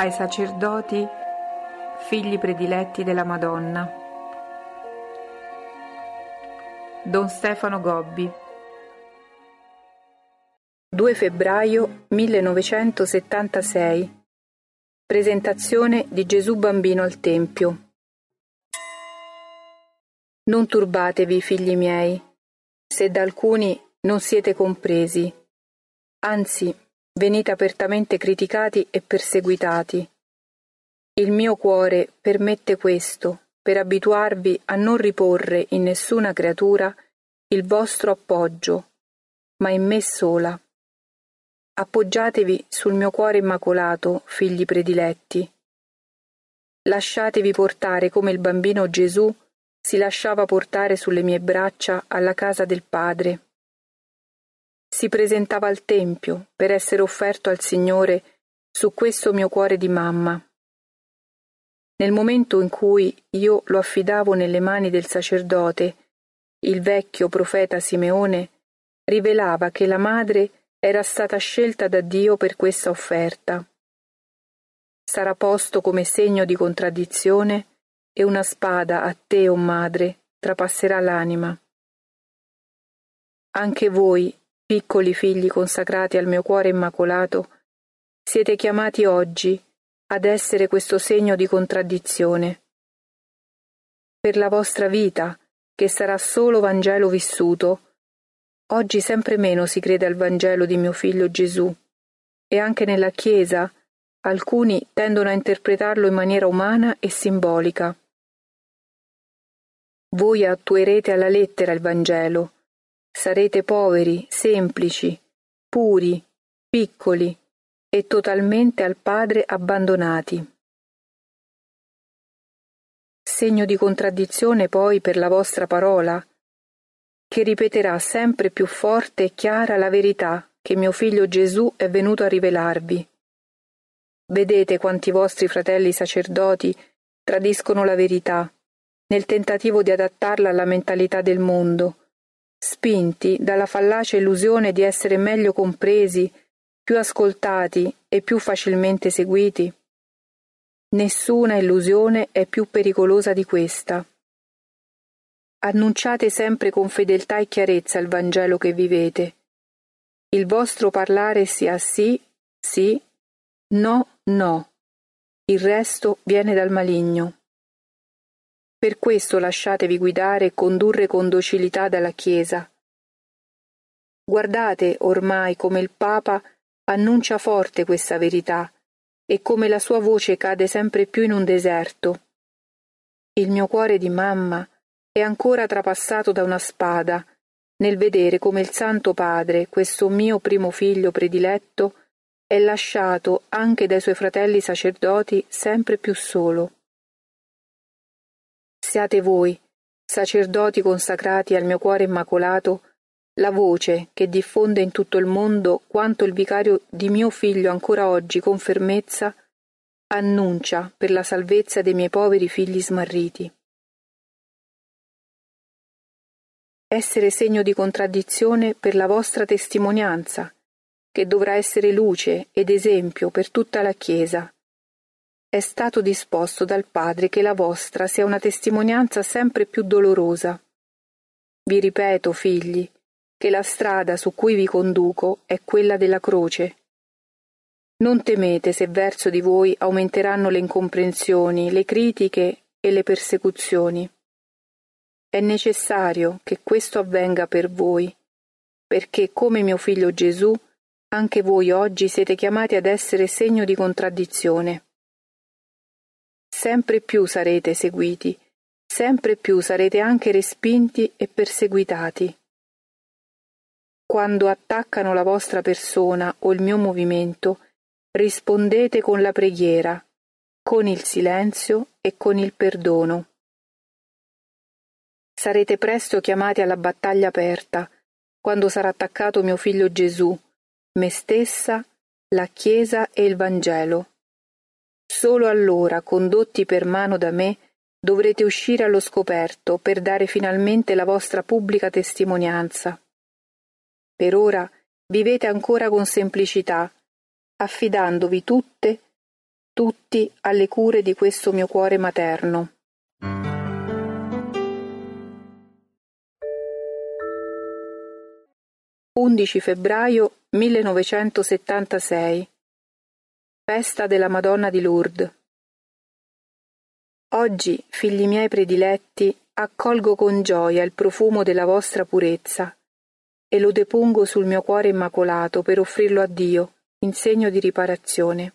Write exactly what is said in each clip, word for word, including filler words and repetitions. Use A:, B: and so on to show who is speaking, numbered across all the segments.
A: ai sacerdoti, figli prediletti della Madonna. Don Stefano Gobbi. due febbraio millenovecentosettantasei. Presentazione di Gesù Bambino al Tempio. Non turbatevi, figli miei, se da alcuni non siete compresi, anzi venite apertamente criticati e perseguitati. Il mio cuore permette questo per abituarvi a non riporre in nessuna creatura il vostro appoggio, ma in me sola. Appoggiatevi sul mio cuore immacolato, figli prediletti. Lasciatevi portare come il bambino Gesù si lasciava portare sulle mie braccia alla casa del Padre. Si presentava al Tempio per essere offerto al Signore su questo mio cuore di mamma. Nel momento in cui io lo affidavo nelle mani del sacerdote, il vecchio profeta Simeone rivelava che la madre era stata scelta da Dio per questa offerta. Sarà posto come segno di contraddizione e una spada a te, o madre, trapasserà l'anima. Anche voi, piccoli figli consacrati al mio cuore immacolato, siete chiamati oggi ad essere questo segno di contraddizione. Per la vostra vita, che sarà solo Vangelo vissuto, oggi sempre meno si crede al Vangelo di mio figlio Gesù, e anche nella Chiesa alcuni tendono a interpretarlo in maniera umana e simbolica. Voi attuerete alla lettera il Vangelo, sarete poveri, semplici, puri, piccoli e totalmente al Padre abbandonati. Segno di contraddizione poi per la vostra parola, che ripeterà sempre più forte e chiara la verità che mio figlio Gesù è venuto a rivelarvi. Vedete quanti vostri fratelli sacerdoti tradiscono la verità, nel tentativo di adattarla alla mentalità del mondo, spinti dalla fallace illusione di essere meglio compresi, più ascoltati e più facilmente seguiti. Nessuna illusione è più pericolosa di questa. Annunciate sempre con fedeltà e chiarezza il Vangelo che vivete. Il vostro parlare sia sì, sì, no, no. Il resto viene dal maligno. Per questo lasciatevi guidare e condurre con docilità dalla Chiesa. Guardate ormai come il Papa annuncia forte questa verità e come la sua voce cade sempre più in un deserto. Il mio cuore di mamma è ancora trapassato da una spada nel vedere come il Santo Padre, questo mio primo figlio prediletto, è lasciato anche dai suoi fratelli sacerdoti sempre più solo. Siate voi, sacerdoti consacrati al mio cuore immacolato, la voce che diffonde in tutto il mondo quanto il vicario di mio figlio ancora oggi con fermezza annuncia per la salvezza dei miei poveri figli smarriti. Essere segno di contraddizione per la vostra testimonianza, che dovrà essere luce ed esempio per tutta la Chiesa. È stato disposto dal Padre che la vostra sia una testimonianza sempre più dolorosa. Vi ripeto, figli, che la strada su cui vi conduco è quella della croce. Non temete se verso di voi aumenteranno le incomprensioni, le critiche e le persecuzioni. È necessario che questo avvenga per voi, perché come mio figlio Gesù, anche voi oggi siete chiamati ad essere segno di contraddizione. Sempre più sarete seguiti, sempre più sarete anche respinti e perseguitati. Quando attaccano la vostra persona o il mio movimento, rispondete con la preghiera, con il silenzio e con il perdono. Sarete presto chiamati alla battaglia aperta, quando sarà attaccato mio figlio Gesù, me stessa, la Chiesa e il Vangelo. Solo allora, condotti per mano da me, dovrete uscire allo scoperto per dare finalmente la vostra pubblica testimonianza. Per ora vivete ancora con semplicità, affidandovi tutte tutti alle cure di questo mio cuore materno. undici febbraio millenovecentosettantasei. Festa della Madonna di Lourdes. Oggi, figli miei prediletti, accolgo con gioia il profumo della vostra purezza e lo depongo sul mio cuore immacolato per offrirlo a Dio in segno di riparazione.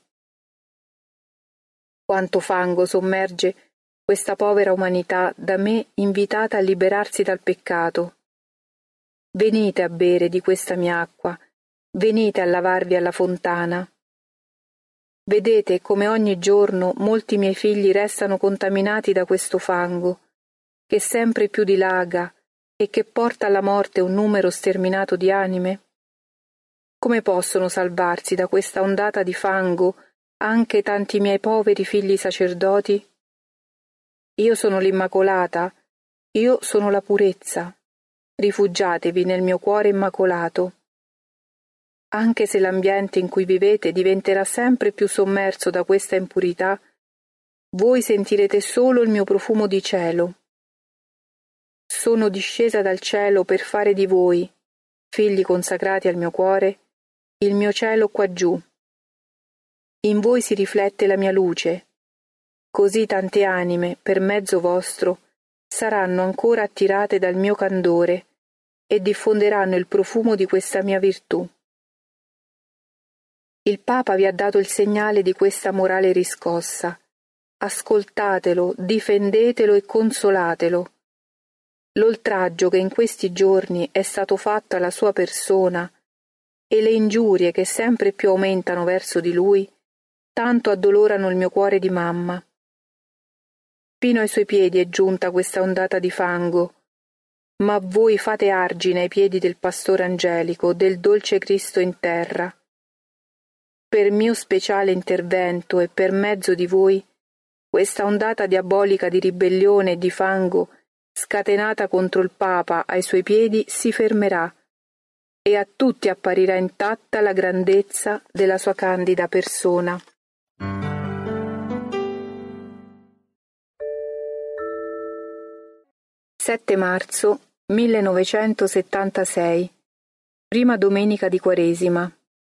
A: Quanto fango sommerge questa povera umanità da me invitata a liberarsi dal peccato. Venite a bere di questa mia acqua, venite a lavarvi alla fontana. Vedete come ogni giorno molti miei figli restano contaminati da questo fango, che sempre più dilaga e che porta alla morte un numero sterminato di anime? Come possono salvarsi da questa ondata di fango anche tanti miei poveri figli sacerdoti? Io sono l'Immacolata, io sono la purezza. Rifugiatevi nel mio cuore immacolato. Anche se l'ambiente in cui vivete diventerà sempre più sommerso da questa impurità, voi sentirete solo il mio profumo di cielo. Sono discesa dal cielo per fare di voi, figli consacrati al mio cuore, il mio cielo qua giù. In voi si riflette la mia luce, così tante anime, per mezzo vostro, saranno ancora attirate dal mio candore e diffonderanno il profumo di questa mia virtù. Il Papa vi ha dato il segnale di questa morale riscossa. Ascoltatelo, difendetelo e consolatelo. L'oltraggio che in questi giorni è stato fatto alla sua persona e le ingiurie che sempre più aumentano verso di lui, tanto addolorano il mio cuore di mamma. Fino ai suoi piedi è giunta questa ondata di fango, ma voi fate argine ai piedi del pastore angelico, del dolce Cristo in terra. Per mio speciale intervento e per mezzo di voi, questa ondata diabolica di ribellione e di fango, scatenata contro il Papa ai suoi piedi, si fermerà e a tutti apparirà intatta la grandezza della sua candida persona. sette marzo millenovecentosettantasei. Prima domenica di Quaresima.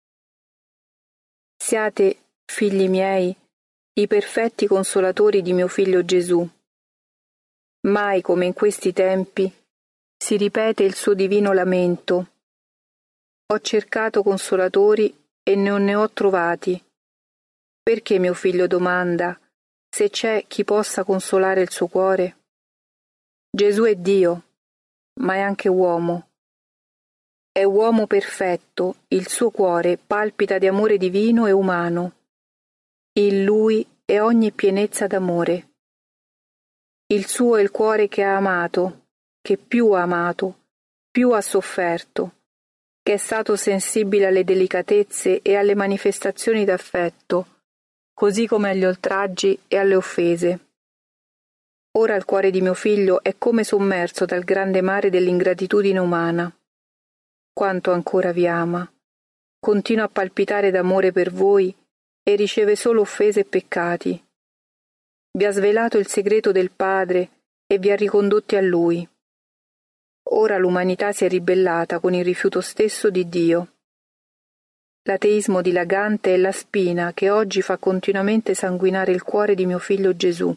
A: Siate, figli miei, i perfetti consolatori di mio figlio Gesù. Mai come in questi tempi si ripete il suo divino lamento. Ho cercato consolatori e non ne ho trovati. Perché mio figlio domanda se c'è chi possa consolare il suo cuore? Gesù è Dio, ma è anche uomo. È uomo perfetto, il suo cuore palpita di amore divino e umano. In lui è ogni pienezza d'amore. Il suo è il cuore che ha amato, che più ha amato, più ha sofferto, che è stato sensibile alle delicatezze e alle manifestazioni d'affetto, così come agli oltraggi e alle offese. Ora il cuore di mio figlio è come sommerso dal grande mare dell'ingratitudine umana. Quanto ancora vi ama, continua a palpitare d'amore per voi e riceve solo offese e peccati. Vi ha svelato il segreto del Padre e vi ha ricondotti a Lui. Ora l'umanità si è ribellata con il rifiuto stesso di Dio. L'ateismo dilagante è la spina che oggi fa continuamente sanguinare il cuore di mio figlio Gesù.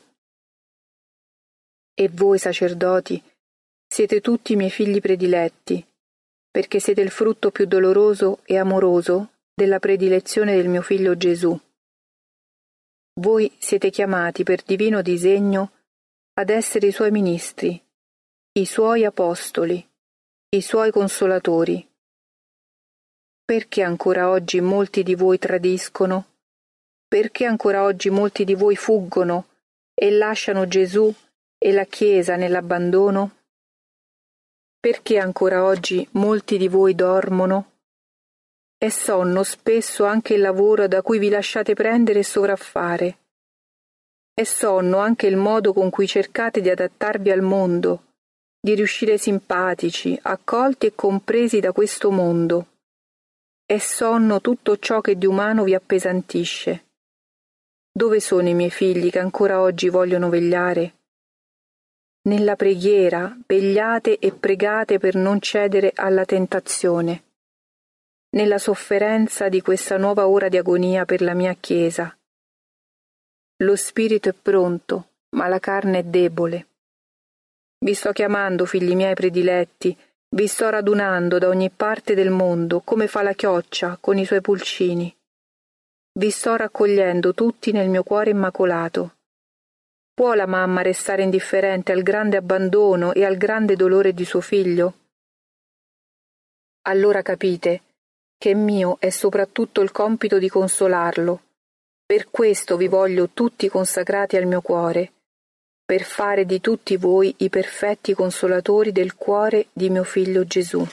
A: E voi, sacerdoti, siete tutti miei figli prediletti, perché siete il frutto più doloroso e amoroso della predilezione del mio figlio Gesù. Voi siete chiamati per divino disegno ad essere i suoi ministri, i suoi apostoli, i suoi consolatori. Perché ancora oggi molti di voi tradiscono? Perché ancora oggi molti di voi fuggono e lasciano Gesù e la Chiesa nell'abbandono? Perché ancora oggi molti di voi dormono? È sonno spesso anche il lavoro da cui vi lasciate prendere e sovraffare. È sonno anche il modo con cui cercate di adattarvi al mondo, di riuscire simpatici, accolti e compresi da questo mondo. È sonno tutto ciò che di umano vi appesantisce. Dove sono i miei figli che ancora oggi vogliono vegliare? Nella preghiera vegliate e pregate per non cedere alla tentazione. Nella sofferenza di questa nuova ora di agonia per la mia Chiesa. Lo spirito è pronto, ma la carne è debole. Vi sto chiamando, figli miei prediletti, vi sto radunando da ogni parte del mondo, come fa la chioccia con i suoi pulcini. Vi sto raccogliendo tutti nel mio cuore immacolato. Può la mamma restare indifferente al grande abbandono e al grande dolore di suo figlio? Allora capite che mio è soprattutto il compito di consolarlo. Per questo vi voglio tutti consacrati al mio cuore, per fare di tutti voi i perfetti consolatori del cuore di mio figlio Gesù.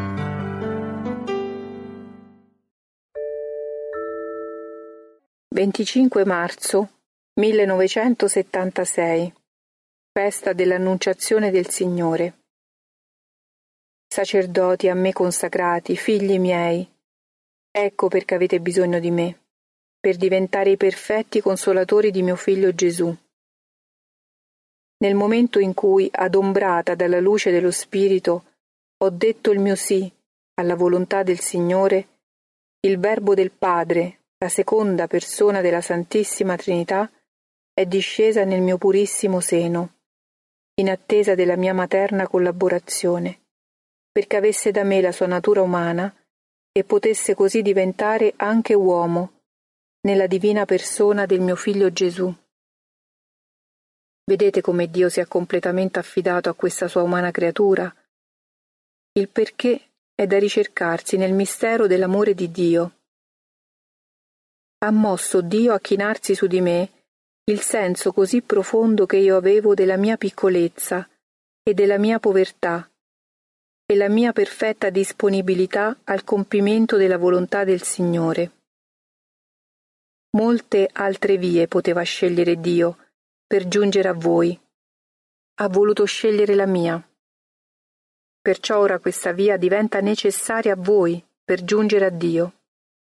A: venticinque marzo millenovecentosettantasei. Festa dell'Annunciazione del Signore. Sacerdoti a me consacrati, figli miei, ecco perché avete bisogno di me, per diventare i perfetti consolatori di mio figlio Gesù. Nel momento in cui, adombrata dalla luce dello Spirito, ho detto il mio sì alla volontà del Signore, il Verbo del Padre, la seconda persona della Santissima Trinità, è discesa nel mio purissimo seno, in attesa della mia materna collaborazione, perché avesse da me la sua natura umana e potesse così diventare anche uomo, nella divina persona del mio figlio Gesù. Vedete come Dio si è completamente affidato a questa sua umana creatura? Il perché è da ricercarsi nel mistero dell'amore di Dio. Ha mosso Dio a chinarsi su di me il senso così profondo che io avevo della mia piccolezza e della mia povertà e la mia perfetta disponibilità al compimento della volontà del Signore. Molte altre vie poteva scegliere Dio per giungere a voi. Ha voluto scegliere la mia. Perciò ora questa via diventa necessaria a voi per giungere a Dio.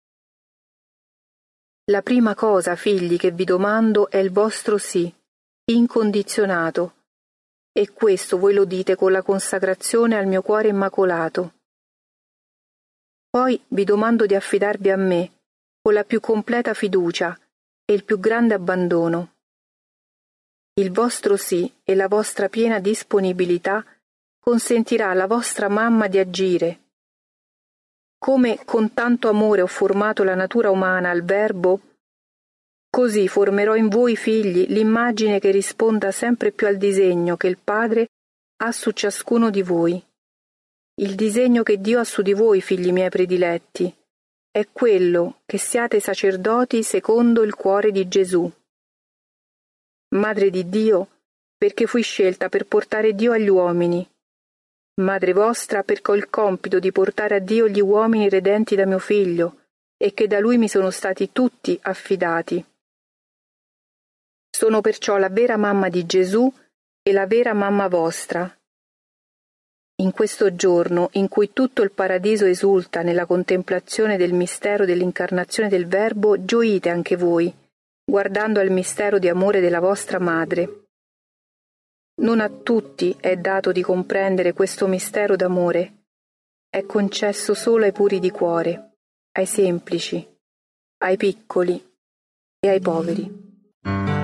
A: La prima cosa, figli, che vi domando è il vostro sì, incondizionato, e questo voi lo dite con la consacrazione al mio cuore immacolato. Poi vi domando di affidarvi a me con la più completa fiducia e il più grande abbandono. Il vostro sì e la vostra piena disponibilità consentirà alla vostra mamma di agire. Come con tanto amore ho formato la natura umana al Verbo, così formerò in voi, figli, l'immagine che risponda sempre più al disegno che il Padre ha su ciascuno di voi. Il disegno che Dio ha su di voi, figli miei prediletti, è quello che siate sacerdoti secondo il cuore di Gesù. Madre di Dio, perché fui scelta per portare Dio agli uomini. Madre vostra, perché ho il compito di portare a Dio gli uomini redenti da mio figlio, e che da Lui mi sono stati tutti affidati. Sono perciò la vera mamma di Gesù e la vera mamma vostra. In questo giorno, in cui tutto il paradiso esulta nella contemplazione del mistero dell'incarnazione del Verbo, gioite anche voi, guardando al mistero di amore della vostra madre. Non a tutti è dato di comprendere questo mistero d'amore. È concesso solo ai puri di cuore, ai semplici, ai piccoli e ai poveri.